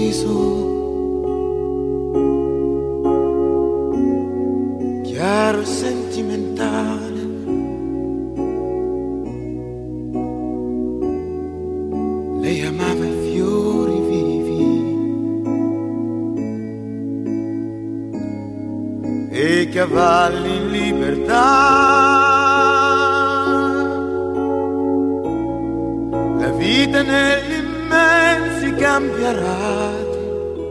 sorriso chiaro e sentimentale, lei amava i fiori vivi e i cavalli in libertà, la vita negli immensi campi arati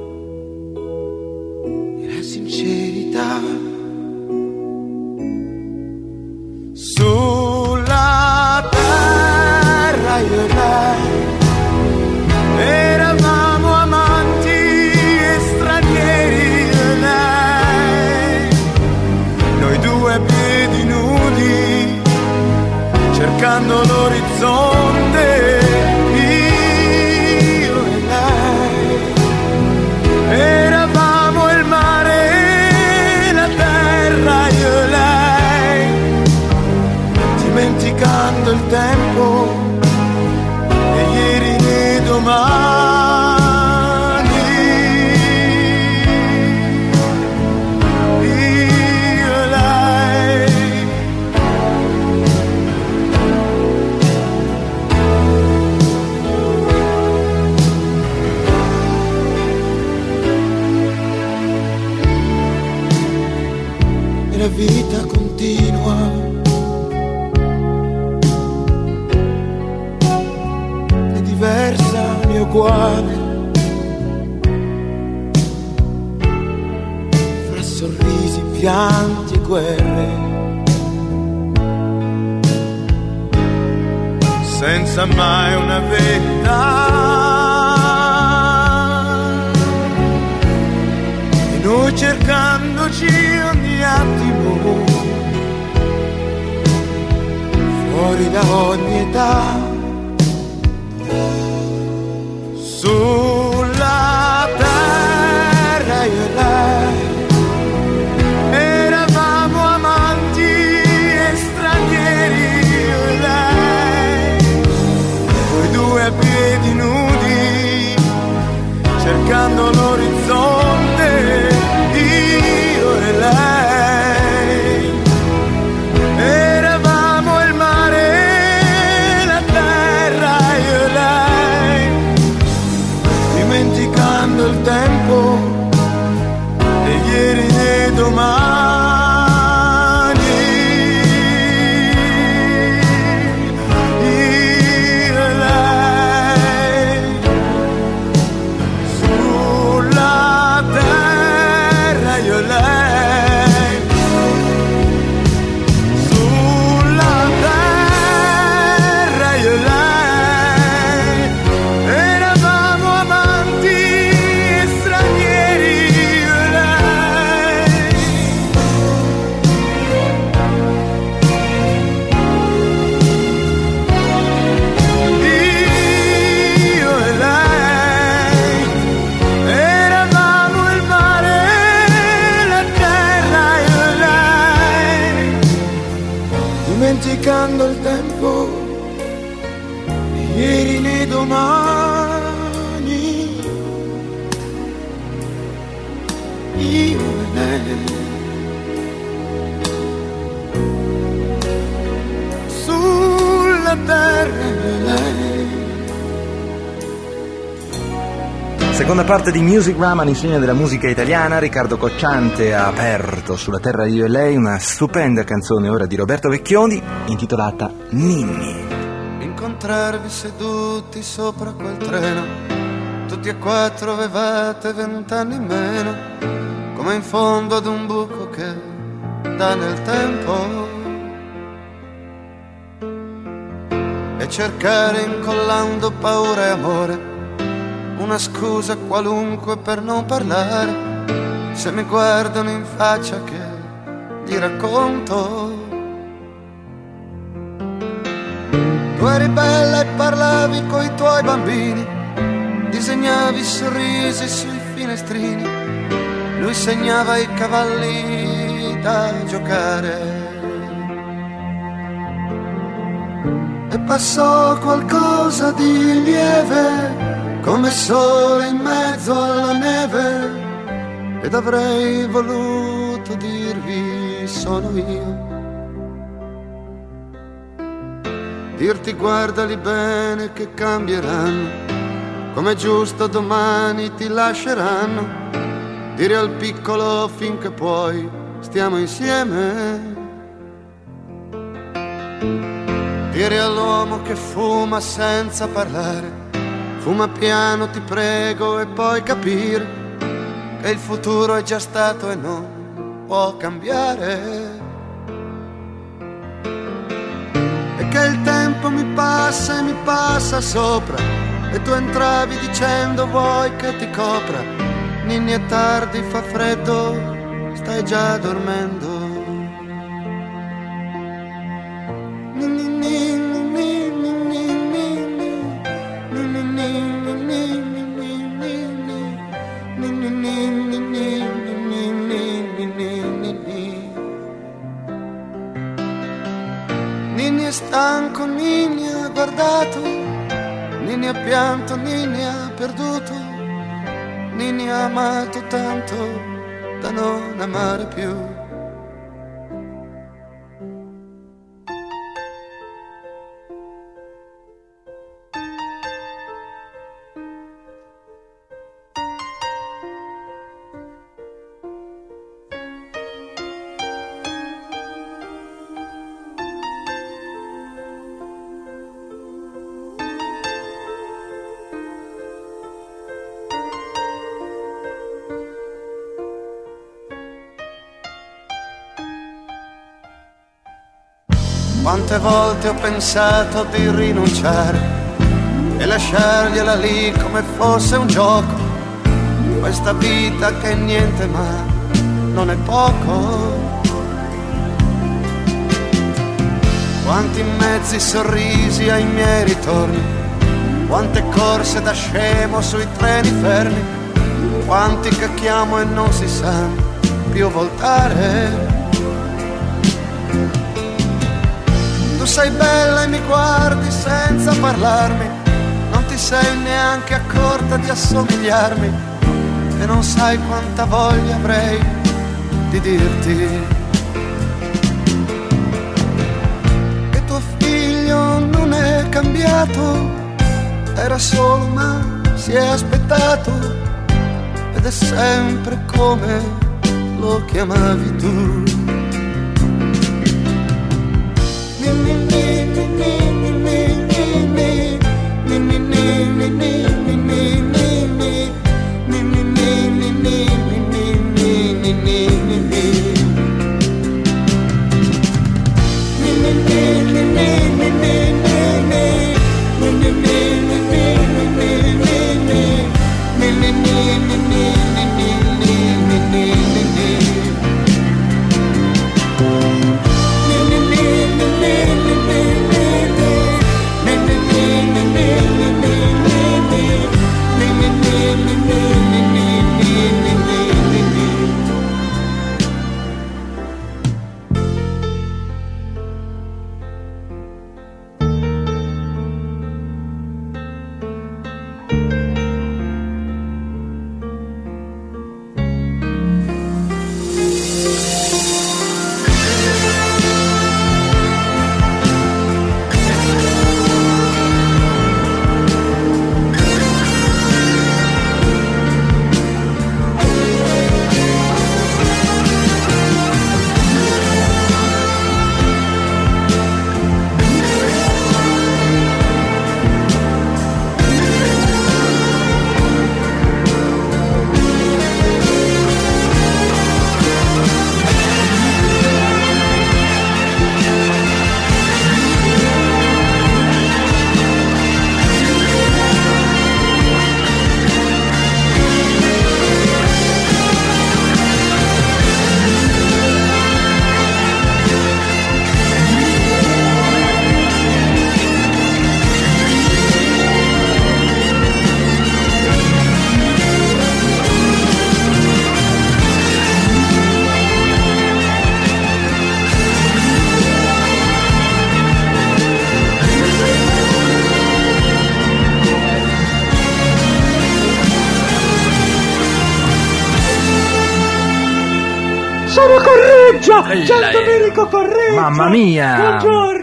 e la sincerità. Sulla terra io e lei eravamo amanti e stranieri, io e lei, noi due a piedi nudi cercando l'orizzonte. Eravamo il mare e la terra, io e lei, dimenticando il tempo e ieri e domani, io e lei. La vita continua, è diversa, né uguale, fra sorrisi, pianti e guerre, senza mai una verità. E noi cercandoci ogni attimo, fuori da ogni età. Sulla terra io e lei eravamo amanti e stranieri, io e lei, noi due a piedi nudi cercando l'orizzonte, io e lei. Eravamo il mare e la terra, io e lei, dimenticando il tempo e ieri e domani, io e lei. Sulla terra io e lei, sulla terra io e lei, eravamo amanti e stranieri, io e lei. Io e lei eravamo il mare e la terra, io e lei, dimenticando il tempo e ieri né domani, io e lei. Sulla terra io e lei. Seconda parte di Music Rama all'insegna della musica italiana. Riccardo Cocciante ha aperto Sulla terra io e lei, una stupenda canzone ora di Roberto Vecchioni intitolata Ninni. Incontrarvi seduti sopra quel treno, tutti e quattro avevate 20 anni in meno, come in fondo ad un buco che dà nel tempo, e cercare incollando paura e amore una scusa qualunque per non parlare. Se mi guardano in faccia che gli racconto, tu eri bella e parlavi coi tuoi bambini, disegnavi sorrisi sui finestrini, lui segnava i cavalli da giocare. E passò qualcosa di lieve come sole in mezzo alla neve, ed avrei voluto dirvi sono io, dirti guardali bene che cambieranno, come giusto domani ti lasceranno, dire al piccolo finché puoi stiamo insieme, dire all'uomo che fuma senza parlare, fuma piano ti prego, e poi capire che il futuro è già stato e non può cambiare, e che il tempo mi passa e mi passa sopra, e tu entravi dicendo vuoi che ti copra, Ninni è tardi, fa freddo, stai già dormendo. Ninni è stanco, Ninni ha guardato, Ninni ha pianto, Ninni ha perduto, Ninni ha amato tanto da non amare più. Quante volte ho pensato di rinunciare e lasciargliela lì come fosse un gioco, questa vita che è niente ma non è poco. Quanti mezzi sorrisi ai miei ritorni, quante corse da scemo sui treni fermi, quanti che chiamo e non si sanno più voltare. Sei bella e mi guardi senza parlarmi, non ti sei neanche accorta di assomigliarmi, e non sai quanta voglia avrei di dirti che tuo figlio non è cambiato, era solo ma si è aspettato, ed è sempre come lo chiamavi tu. Correggia! Giandomenico Correggia! Mamma mia!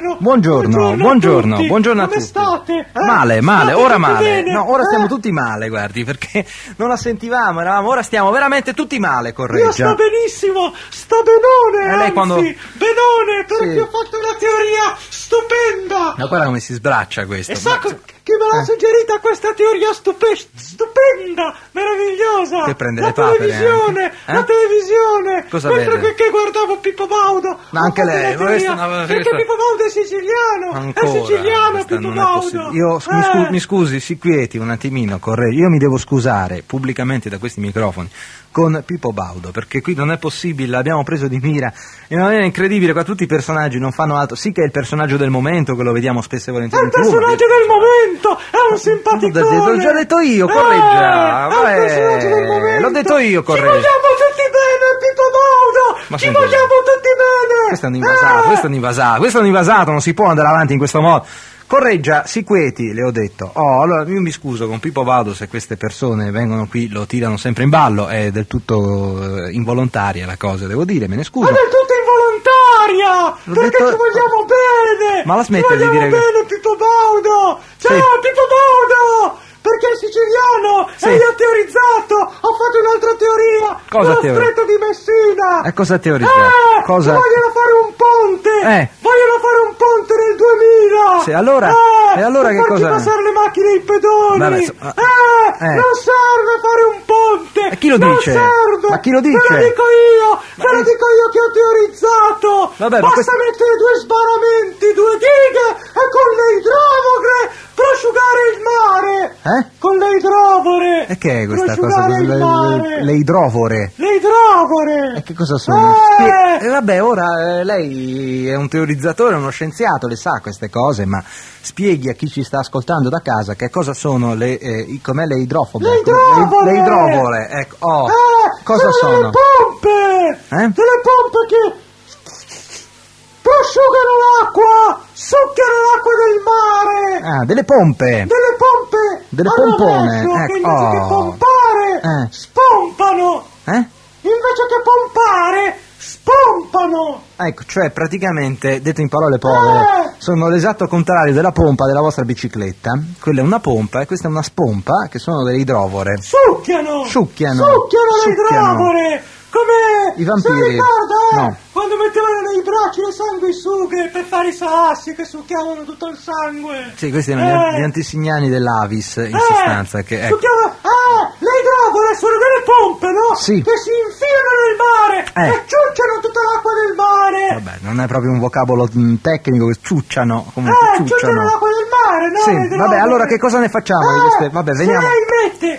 Buongiorno a tutti. Come state? Male, State ora tutti male. bene? No, ora stiamo tutti male, guardi, perché non la sentivamo, ora stiamo veramente tutti male, Io Correggia. sto benissimo, sto benone, lei anzi, quando- benone, perché Sì. ho fatto una teoria stupenda. Ma guarda come si sbraccia questo. E sa chi me l'ha suggerita questa teoria stupenda, meravigliosa? Che prende la le papere televisione, anche. la televisione. Cosa Mentre vede? che guardavo Pippo Baudo. Ma anche ho fatto lei, una ma questa teoria, è una- perché questa- Pippo Baudo è siciliano. Ancora, è siciliano questa Pippo non è Baudo. possibile. Io, mi scusi, si quieti un attimino, Correggia. Io mi devo scusare pubblicamente da questi microfoni con Pippo Baudo, perché qui non è possibile, l'abbiamo preso di mira, in una maniera incredibile, qua tutti i personaggi non fanno altro, sì che è il personaggio del momento, che lo vediamo spesso e È volentieri il in TV, personaggio del momento, è un simpaticone. l'ho già detto io, Correggia, È il personaggio del momento. l'ho detto io, Ci Correggia. vogliamo tutti bene, Pippo Baudo. Ma Ci senti, vogliamo tutti bene. questo è un invasato, non si può andare avanti in questo modo. Correggia, si quieti, le ho detto. Allora io mi scuso con Pippo Baudo se queste persone vengono qui, lo tirano sempre in ballo, è del tutto involontaria la cosa, devo dire, me ne scuso. Ma del tutto involontaria, L'ho perché detto- ci vogliamo bene. Ma la smetta ci di vogliamo dire che- bene, Pippo Baudo. Ciao, Sì. Pippo Baudo. Perché è siciliano Sì. e io ho teorizzato, ho fatto un'altra teoria. Cosa sullo teorizzato? Stretto di Messina. E cosa ha teorizzato? Cosa- Vogliono fare un ponte. Vogliono fare un ponte nel 2000. Sì, allora- e allora per che farci cosa- passare le macchine e i pedoni. Vabbè, insomma- Non serve fare un ponte. E chi lo non dice? serve. Ma chi lo dice? Te lo dico io. Te lo dico io che ho teorizzato. Vabbè, ma Basta mettere due sbarramenti, due dighe e con le idrovore prosciugare il mare. Con le idrovore. E che è questa cosa? prosciugare il mare. Le idrovore? Le idrovore. E che cosa sono? Vabbè, ora lei è un teorizzatore, uno scienziato, le sa queste cose, ma spieghi a chi ci sta ascoltando da casa che cosa sono com'è le idrofobe? Le idrovore! Le idrovore, ecco. Cosa sono? Delle pompe. Delle pompe che prosciugano l'acqua, succhiano l'acqua del mare. Ah, delle pompe. Delle pompe. Delle al pompone, rovescio, che ecco. invece che pompare, spompano. Invece che pompare, spompano. Ecco, cioè praticamente, detto in parole povere, sono l'esatto contrario della pompa della vostra bicicletta. Quella è una pompa e questa è una spompa, che sono delle idrovore. Succhiano le idrovore. Come I vampiri. se ricorda, No. quando mettevano nei bracci le sanguisughe per fare i salassi che succhiavano tutto il sangue. Sì, questi erano gli antesignani dell'Avis, in sostanza. Che, ecco. Succhiavano, le idrovore sono delle pompe, no? Sì. Che si infilano nel mare e ciucciano tutta l'acqua del mare. Vabbè, non è proprio un vocabolo tecnico, che ciucciano, comunque Ciucciano l'acqua del mare, no? Sì, Le idrovore. vabbè, allora che cosa ne facciamo di queste? Vabbè, veniamo. Se lei mette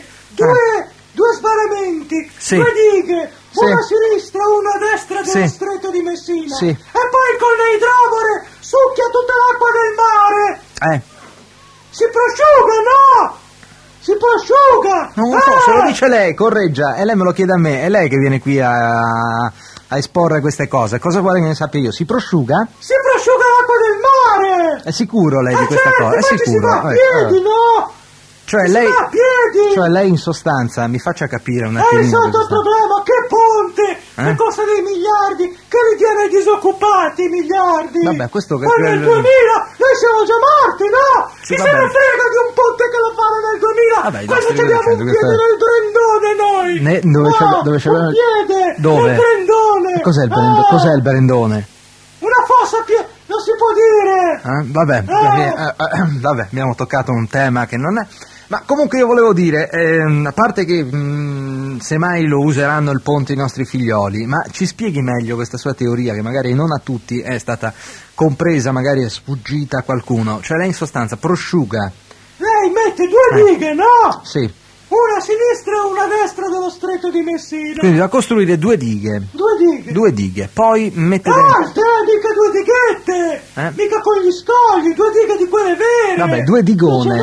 due sbarramenti, Sì. due dighe, Sì. una a sinistra, una a destra dello Sì. stretto di Messina, Sì. e poi con le idrovore succhia tutta l'acqua del mare, si prosciuga, no? Si prosciuga! Non lo so, se lo dice lei, Correggia, e lei me lo chiede a me, è lei che viene qui a esporre queste cose. Cosa vuole che ne sappia io? Si prosciuga? Si prosciuga l'acqua del mare! È sicuro lei di questa cosa? È ma ci si sicuro? va a piedi, no? Cioè Si lei, va a piedi! cioè lei in sostanza, mi faccia capire un Hai attimino. risolto il problema, che ponte! Che costa dei miliardi, che li tiene ai disoccupati, miliardi! Vabbè, questo che... Poi nel 2000 noi siamo già morti, no? Sì, Chi se vabbè. ne frega di un ponte che lo fanno nel 2000? Vabbè, i Quando nostri abbiamo un dicendo, piede questo è- nel brendone noi! dove ce un l'ha- piede Dove? nel brendone! Cos'è il brendone? Una fossa non si può dire! Vabbè, vabbè, abbiamo toccato un tema che non è... Ma comunque io volevo dire, a parte che semmai lo useranno il ponte i nostri figlioli, ma ci spieghi meglio questa sua teoria che magari non a tutti è stata compresa, magari è sfuggita a qualcuno. Cioè lei in sostanza prosciuga. Lei mette due dighe, no? Sì. Una a sinistra e una a destra dello stretto di Messina. Quindi da costruire due dighe. Due dighe. Poi mette dentro... Alte, mica due dighette! Mica con gli scogli, due dighe di quelle vere! Vabbè, due digone,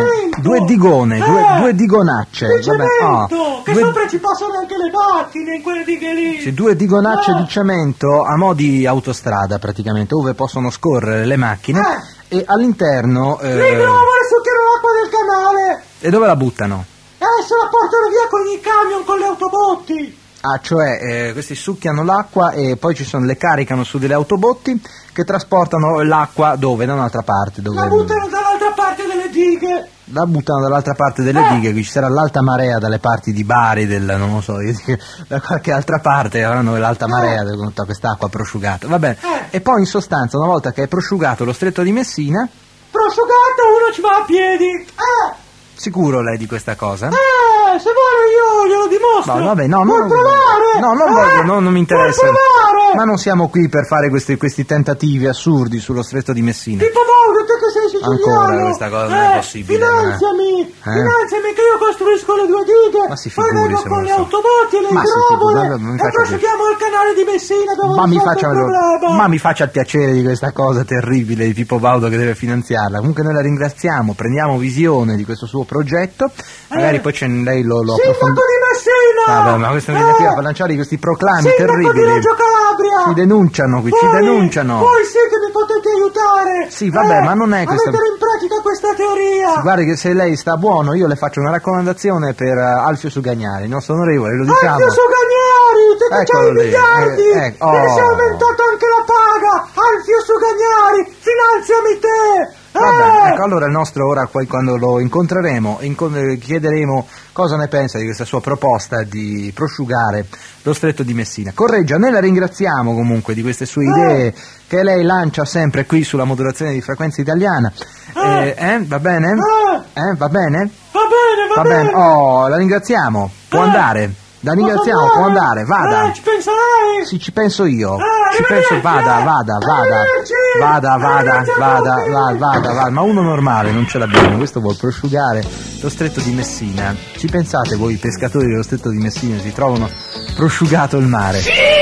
due digonacce. Di Vabbè, cemento, che sopra ci passano anche le macchine in quelle dighe lì! sì, due digonacce di cemento a mo' di autostrada praticamente, dove possono scorrere le macchine e all'interno... Le idrovore succhiano l'acqua del canale! E dove la buttano? Se la portano via con i camion, con le autobotti! cioè questi succhiano l'acqua e poi le caricano su delle autobotti che trasportano l'acqua dove? Da un'altra parte. La buttano dall'altra parte delle dighe. La buttano dall'altra parte delle dighe, qui ci sarà l'alta marea dalle parti di Bari, non lo so, da qualche altra parte avranno l'alta marea con tutta quest'acqua prosciugata. Va bene. E poi in sostanza, una volta che è prosciugato lo stretto di Messina... Prosciugato uno ci va a piedi. Sicuro lei di questa cosa? Se vuole io glielo dimostro. No, vabbè, no, vuoi provare? No, non voglio, non mi interessa. Vuoi provare? Ma non siamo qui per fare questi tentativi assurdi sullo stretto di Messina. Pippo Baudo, te che sei siciliano. Ancora questa cosa non è possibile. Finanziami che io costruisco le 2 dighe. Ma si figuri, poi vengo con le autobotti e le idrovole e prosciughiamo il canale di Messina dove non c'è problema. Ma mi faccia il piacere di questa cosa terribile di Pippo Baudo che deve finanziarla. Comunque noi la ringraziamo, prendiamo visione di questo suo progetto, magari poi lei lo Sindaco di Messina! Ma questo viene qui a lanciare questi proclami Sindaco terribili. Di Reggio Calabria! Ci denunciano qui, ci denunciano. Voi sì che mi potete aiutare! Sì, vabbè, ma non è questa... A mettere in pratica questa teoria! Guardi che se lei sta buono, io le faccio una raccomandazione per Alfio Sugagnari, il nostro onorevole, lo diciamo. Alfio Sugagnari! Te che c'hai i miliardi! E si è aumentato anche la paga! Alfio Sugagnari! Finanziami te! Vabbè, ecco, allora il nostro, ora poi quando lo incontreremo, chiederemo cosa ne pensa di questa sua proposta di prosciugare lo stretto di Messina. Correggia, noi la ringraziamo comunque di queste sue idee che lei lancia sempre qui sulla modulazione di frequenza italiana. Va bene? Va bene? Va bene. Oh, la ringraziamo, può andare. La ringraziamo, può andare, vada. Ci pensa lei? Sì, ci penso io. Ci penso, vada. Ma uno normale non ce l'abbiamo, questo vuol prosciugare lo stretto di Messina. Ci pensate voi, pescatori dello stretto di Messina, si trovano prosciugato il mare.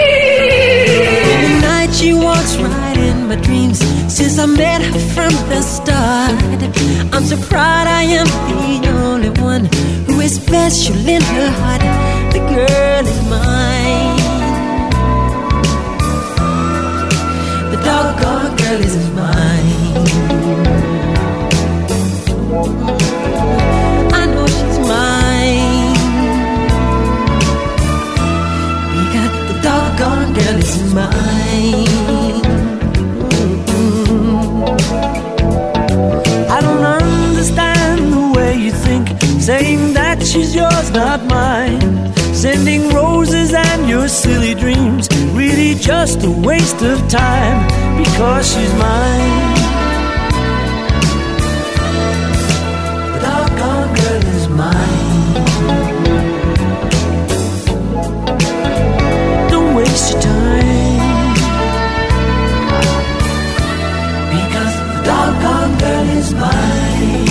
Night she walks right in my dreams since I met her from the start. I'm so proud I am the only one who is special in her heart. The girl is mine. The doggone girl is mine. I know she's mine because the doggone girl is mine. I don't understand the way you think, saying that she's yours, not mine. Sending roses and your silly dreams, really just a waste of time, because she's mine. The doggone girl is mine. Don't waste your time, because the doggone girl is mine.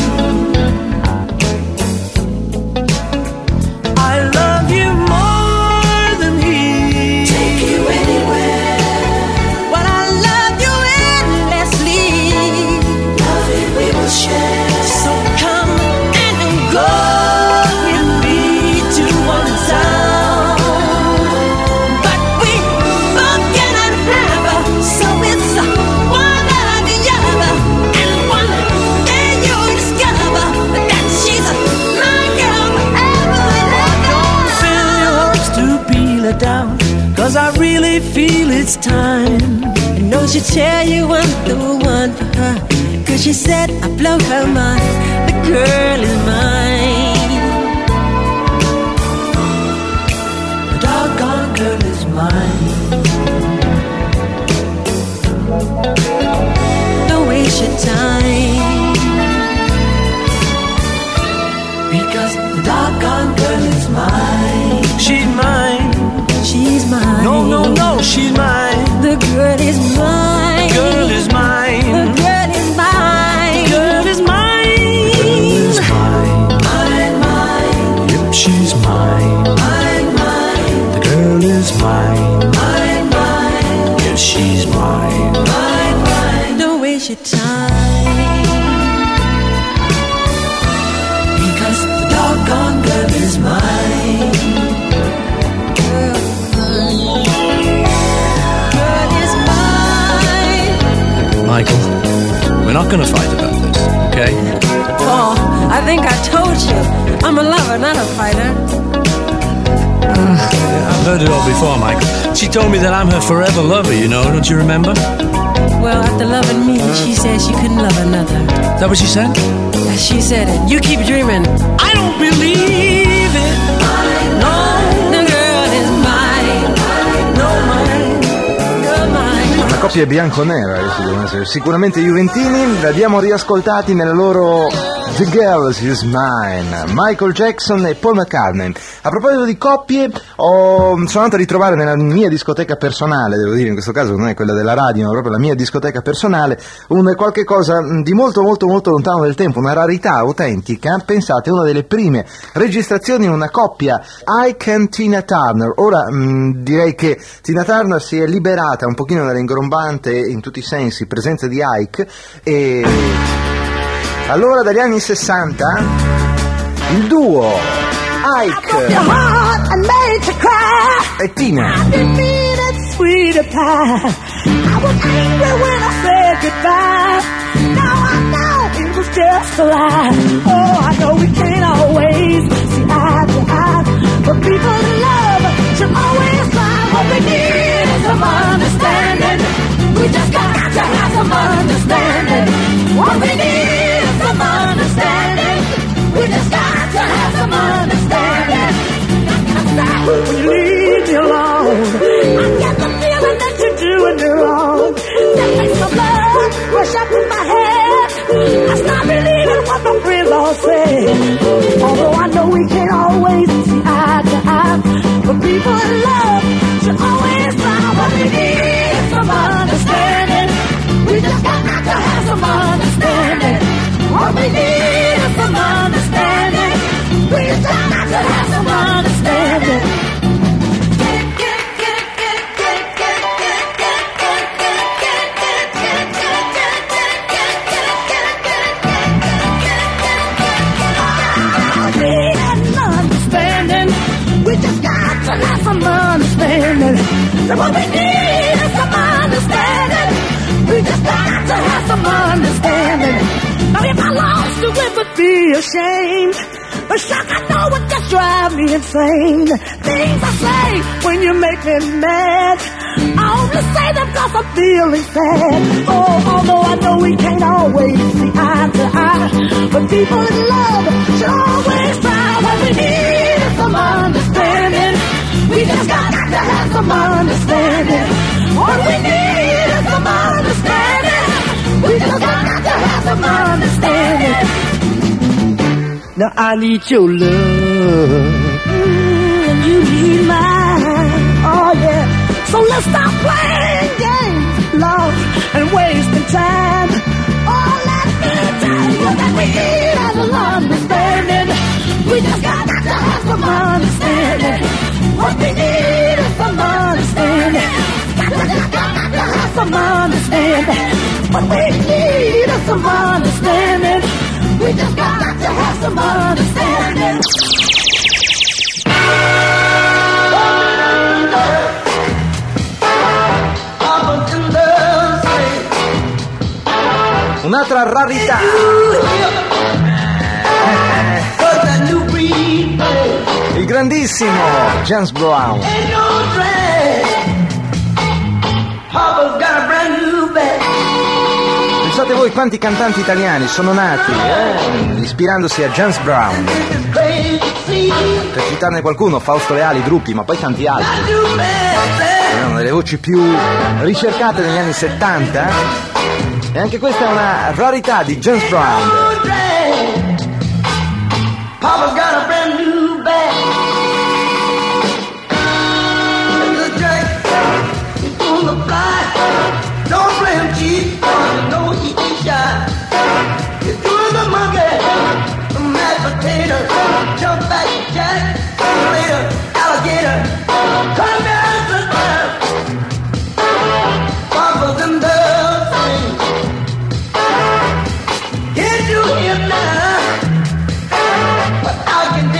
I love you more than he. Take you anywhere. Well, I love you endlessly. Loving we will share. So come and go with me to one town. But we both cannot have, so it's one or the other. And one day you'll discover that she's my girl forever and ever. Don't fill your hopes to be let down, 'cause I really feel it's time. And don't she tell you I'm the one for her, 'cause she said I blow her mind. The girl is mine. The doggone girl is mine. Don't waste your time, because the doggone girl is mine. She's mine. She's mine. No, no, no, she's mine. The girl is mine. The girl is mine. The girl is mine. The girl is mine. The girl is mine. Mine, mine. Yep, she's mine. Mine, mine. The girl is mine. Mine, mine. Yes, she's mine. Mine, mine. Don't waste your time, because the doggone girl is mine. Michael, we're not going to fight about this, okay? Oh, I think I told you. I'm a lover, not a fighter. I've heard it all before, Michael. She told me that I'm her forever lover, you know, don't you remember? Well, after loving me, she said she couldn't love another. Is that what she said? She said it. You keep dreaming. I don't believe it. No, the girl is mine. No, mine. Girl, mine. Una coppia bianco-nera, adesso devono essere sicuramente juventini. La abbiamo riascoltati nella loro The Girl Is Mine, Michael Jackson e Paul McCartney. A proposito di coppie, sono andato a ritrovare nella mia discoteca personale, devo dire, in questo caso non è quella della radio, ma proprio la mia discoteca personale, qualche cosa di molto molto molto lontano nel tempo, una rarità autentica. Pensate, una delle prime registrazioni in una coppia, Ike and Tina Turner. Ora direi che Tina Turner si è liberata un pochino dall'ingrombante in tutti i sensi presenza di Ike, e allora dagli anni 60 il duo Ike e Tina. Sweeter pie. I was angry when I said goodbye. Now I know it was just a lie. Oh, I know we can't always see eye to eye, but people in love should always try. What we need is some understanding. We just got to have some understanding. What we need is some understanding. We just got to have some understanding. When you leave me alone, I get the feeling that you're doing me wrong. That makes my blood rush up in my head. I stop believing what my friends all say. Although I know we can't always see eye to eye, but people in love should always try. What we need is some understanding. We just got to have some understanding. What we need is some understanding. We just got to have some understanding. Some understanding. So what we need is some understanding. We just got to have some understanding. Now if I lost you, it would be a shame. But shock, I know it just drives me insane. Things I say when you make me mad, I only say them cause I'm feeling sad. Oh, although I know we can't always see eye to eye, but people in love should always try. What we need is some understanding. We just got to have some understanding. What we need is some understanding. We just got to have some understanding. Now I need your love, and you need mine. Oh yeah. So let's stop playing games, love, and wasting time. Oh, let me tell you that we need an understanding. We just got to have some understanding. What we need is some understanding. Got to have some understanding. What we need is some understanding. We just got to have some understanding. Un'altra rarità. Il grandissimo James Brown. Pensate voi quanti cantanti italiani sono nati ispirandosi a James Brown. Per citarne qualcuno, Fausto Leali, Drupi, ma poi tanti altri. Erano delle voci più ricercate negli anni 70. E anche questa è una rarità di James Brown. Papa's got a brand new bag. The Jack, he's on the fly. Don't play him cheap, cause you know he ain't shy. He's doing the monkey, the mashed potato, jump back Jack, later, alligator. Come down to the ground. Papa's in the thing. Can't you hear now? But I can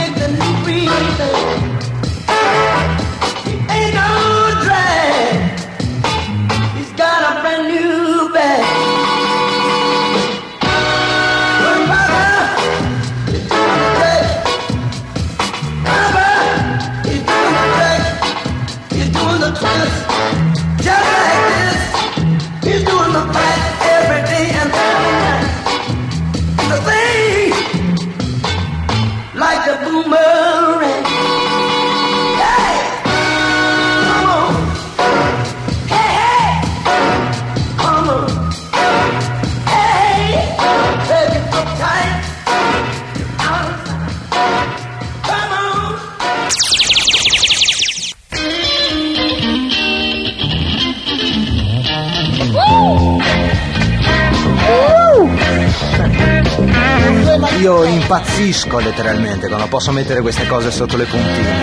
bright every day and every night. The thing like a boomerang. Hey, come on. Hey, hey, come on. Hey, take it up tight. Out of sight. Come on. Io impazzisco letteralmente quando posso mettere queste cose sotto le puntine.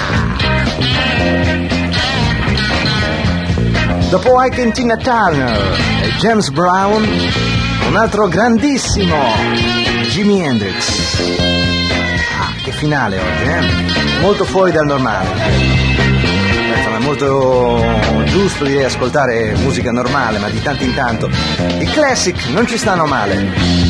Dopo Ike e Tina Turner e James Brown, un altro grandissimo Jimi Hendrix. Che finale oggi, molto fuori dal normale. Insomma, è molto giusto direi ascoltare musica normale, ma di tanto in tanto i classic non ci stanno male.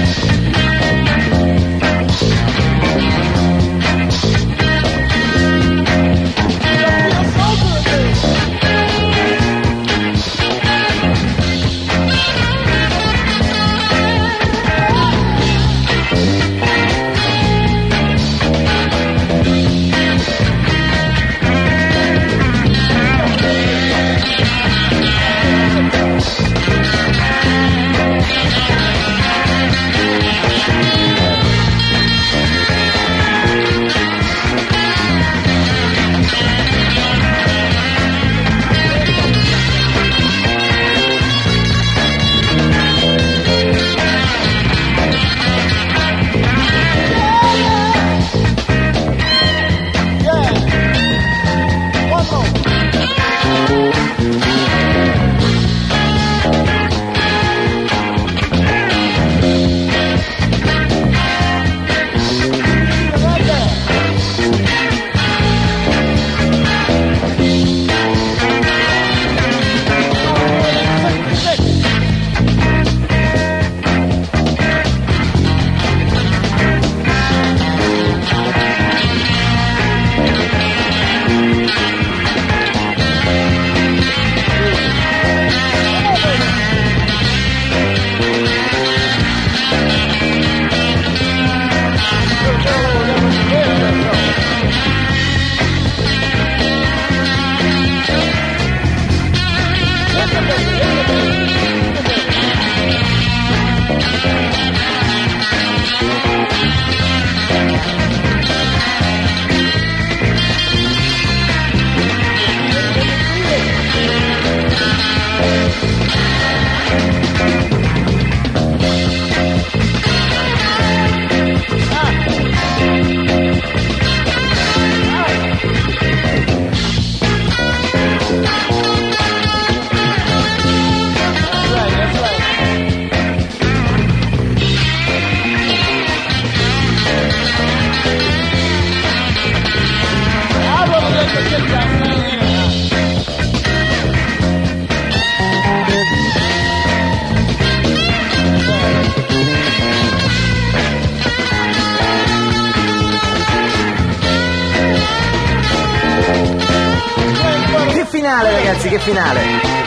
Ragazzi, che finale!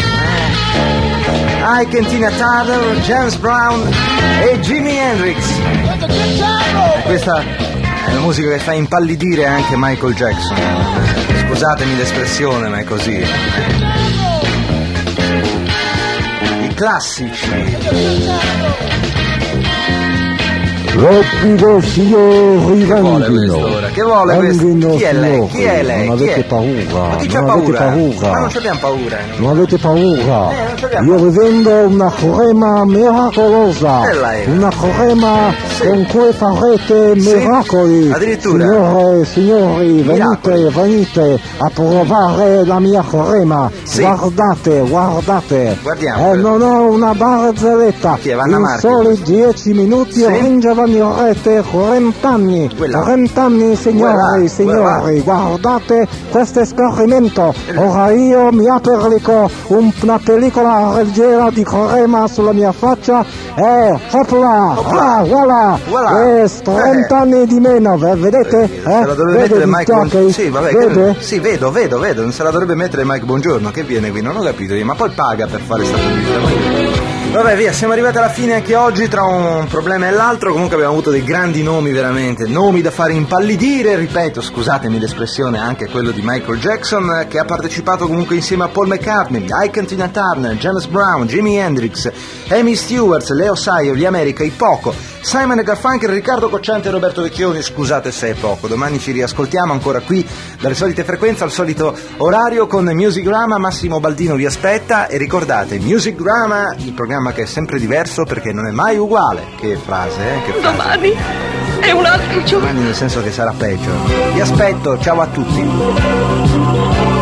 Ike e Tina Turner, James Brown e Jimi Hendrix. E questa è la musica che fa impallidire anche Michael Jackson. Scusatemi l'espressione, ma è così. I classici. Rapido signori Valentino. Che vuole questo? Chi è lei? Chi è lei? Non avete paura. Ma chi c'ha paura? Ma non abbiamo paura. Non avete paura. Non Io rivendo una crema miracolosa. Una crema con cui farete miracoli. Addirittura. Signori, venite a provare la mia crema. Sì. Guardate. Guardiamo. Non ho una barzelletta. Chi è Vanna In Marchi? soli 10 minuti Sì. ringiovanisco direte 40 anni. 40 anni, signori, guardate questo scorrimento. Ora io mi applico una pellicola leggera di crema sulla mia faccia e hopla, voilà. 30 anni di meno, vedete? Se la dovrebbe mettere Mike Buongiorno. Sì, vabbè, vede? Sì, vedo, non se la dovrebbe mettere Mike Buongiorno, che viene qui, non ho capito io, ma poi paga per fare sta pubblicità. Vabbè, via, siamo arrivati alla fine anche oggi, tra un problema e l'altro. Comunque abbiamo avuto dei grandi nomi, veramente, nomi da fare impallidire, ripeto, scusatemi l'espressione, anche quello di Michael Jackson, che ha partecipato comunque insieme a Paul McCartney, Ike Tina Turner, James Brown, Jimi Hendrix, Amy Stewart, Leo Sayer, gli America, i Poco, Simon & Garfunkel, Riccardo Cocciante e Roberto Vecchioni. Scusate se è poco, domani ci riascoltiamo ancora qui dalle solite frequenze al solito orario con Musicgrama. Massimo Baldino vi aspetta e ricordate, Musicgrama, il programma che è sempre diverso perché non è mai uguale. Che frase, che frase. Domani è un altro giorno. Domani nel senso che sarà peggio. Vi aspetto, ciao a tutti.